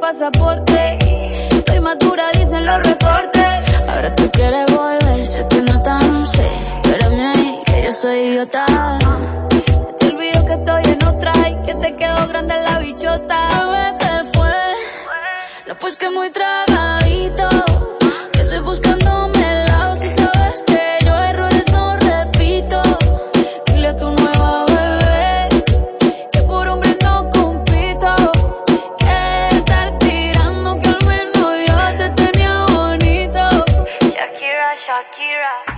pasaporte. Estoy madura, dicen los reportes. Ahora tú quieres volver, sé que no tan sé. Espérame ahí, que yo soy idiota. Se te olvidó que estoy en otra y que te quedó grande la bichota. Bebé, te fue, no pues que muy traga.